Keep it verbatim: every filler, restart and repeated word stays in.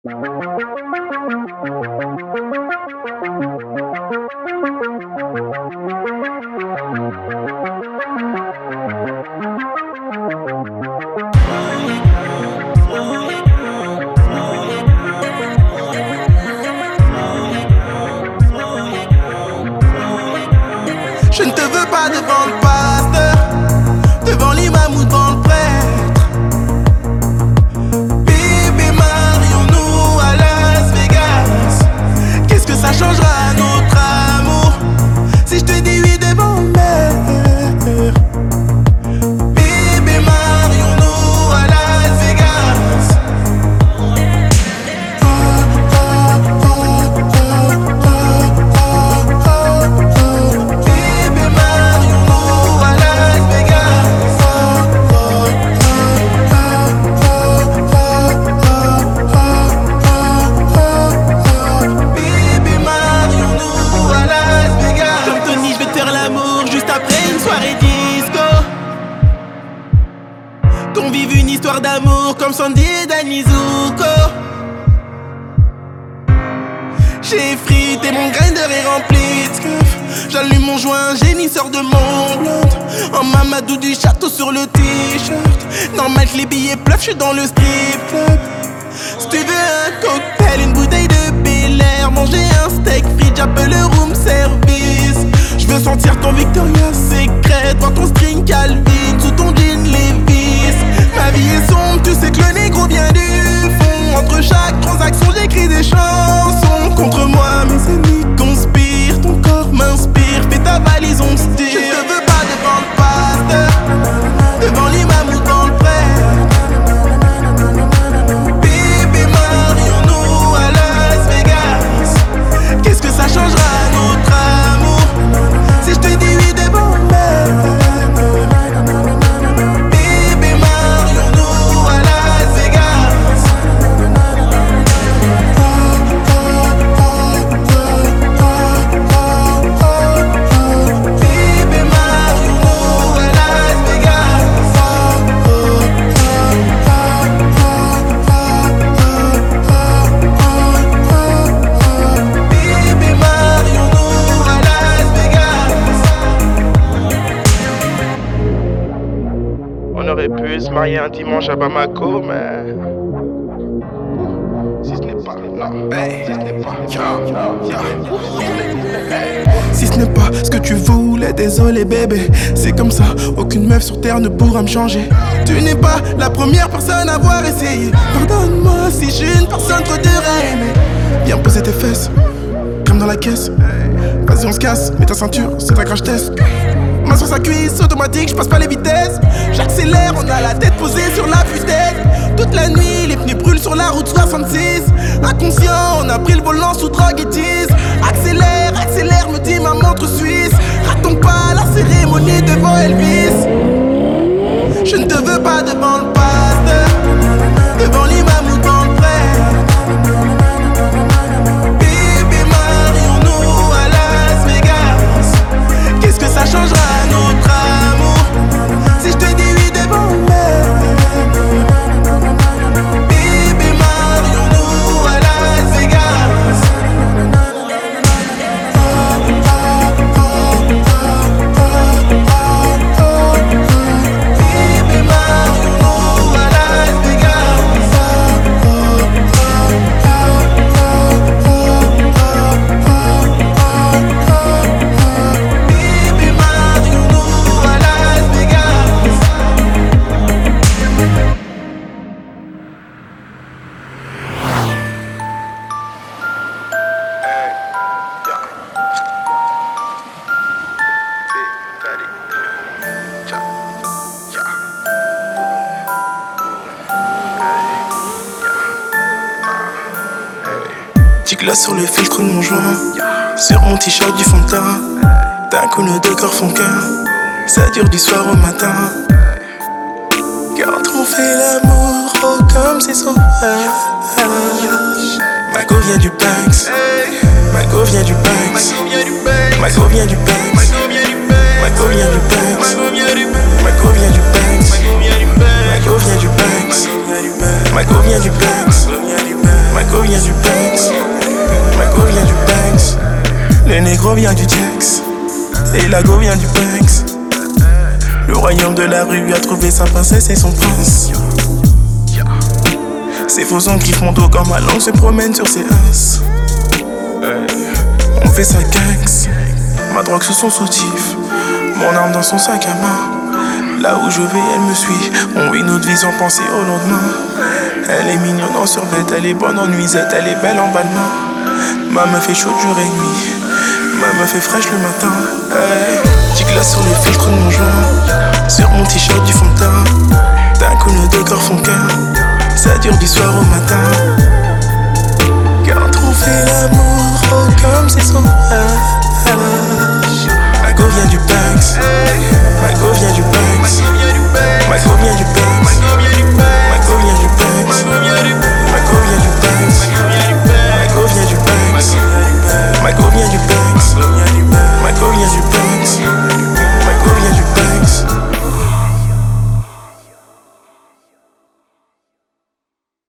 Je ne te veux pas devant le pasteur, devant l'imam ou devant le prêtre. Bébé, marions-nous à Las Vegas. Qu'est-ce que ça changera à notre amour si je te dis oui devant mer? Bébé, marions-nous à Las Vegas. Oh, oh, oh, oh, oh, oh, oh. Bébé, marions-nous à Las Vegas. Oh, oh, oh, oh, oh, oh, oh. Bébé, marions-nous à Las Vegas. Comme Tony, je vais te faire l'amour juste après une soirée disco. Qu'on vive une histoire d'amour comme Sandy et Danny Zuko. J'ai frité mon grinder est rempli de scuff. J'allume mon joint, génie sort de mon blonde. En Mamadou du château sur le t-shirt. Normal que les billets pleuvent, j'suis dans le strip club. Si tu veux un cocktail, une bouteille de Bel Air, manger un steak frites, j'appelle le room service. J'veux sentir ton Victoria's Secret, voir ton string Calvin sous ton jean Levi's. Ma vie est sombre, tu sais que le négro vient du fond. Entre chaque transaction j'écris des chansons. Contre moi mes ennemis conspirent, ton corps m'inspire. Fais ta valise, on se tire. Je te veux pas devant le pasteur, devant l'imam ou devant le prêtre. Bébé, marions-nous à Las Vegas. Qu'est-ce que ça changera à notre amour si je te dis oui devant mer? Bébé, marions-nous à Las Vegas. Oh, oh, oh, oh, oh, oh, oh. Bébé, marions-nous à Las Vegas. Oh, oh, oh, oh, oh, oh, oh. Bébé, marions-nous à Las Vegas. On aurait pu se marier un dimanche à Bamako, mais si ce n'est pas, non, si ce n'est pas, Si ce n'est pas ce que tu voulais, désolé bébé. C'est comme ça, aucune meuf sur terre ne pourra me changer. Tu n'es pas la première personne à avoir essayé. Pardonne-moi si je suis une personne trop dure à aimer. Viens poser tes fesses, crème dans la caisse. Vas-y on se casse, mets ta ceinture, c'est un crash test. Main sur sa cuisse, automatique, je passe pas les vitesses. J'accélère, on a la tête posée sur la putette. Toute la nuit, les pneus brûlent sur la route soixante-six. Inconscient, on a pris le volant sous drogue et tease. Accélère, accélère, me dit ma montre suisse. Ratons pas la cérémonie devant Elvis. Je ne te veux pas devant le pasteur, devant l'imam ou devant le prêtre. Bébé, marions-nous à Las Vegas. Qu'est-ce que ça changera à notre amour si je te dis oui devant mer? Bébé, marions-nous à Las Vegas. Oh, oh, oh, oh, oh, oh, oh. Bébé, marions-nous à Las Vegas. Oh, oh, oh, oh, oh, oh, oh, oh. Bébé, marions-nous à Las Vegas. Petit glace sur le filtre de mon joint, sur mon t-shirt du fond de teint. D'un coup nos deux corps font qu'un, ça dure du soir au matin. Quand on fait l'amour, oh comme c'est sauvage. Ma go vient du Banks, ma go vient du Banks, ma go vient du Banks, ma go vient du Banks, ma go vient du Banks, ma go vient du Banks, ma go vient du Banks, ma go vient du Banks, ma Ma go vient du Banks. Ma go vient du Banks. Le négro vient du Tex. Et la go vient du Banks. Le royaume de la rue a trouvé sa princesse et son prince. Ces faux sons kiffent mon dos quand ma langue se promène sur ses as. On fait sa gangs. Ma drogue sous son soutif. Mon arme dans son sac à main. Là où je vais, elle me suit. On vit notre vie sans penser au lendemain. Elle est mignonne en survêt, elle est bonne en nuisette, elle est belle en bas de main. Ma meuf est chaude jour et nuit. Ma meuf est fraîche le matin. Hey. Petit glace sur le filtre de mon joint. Sur mon t-shirt du fond de teint. D'un coup nos deux corps font qu'un. Ça dure du soir au matin.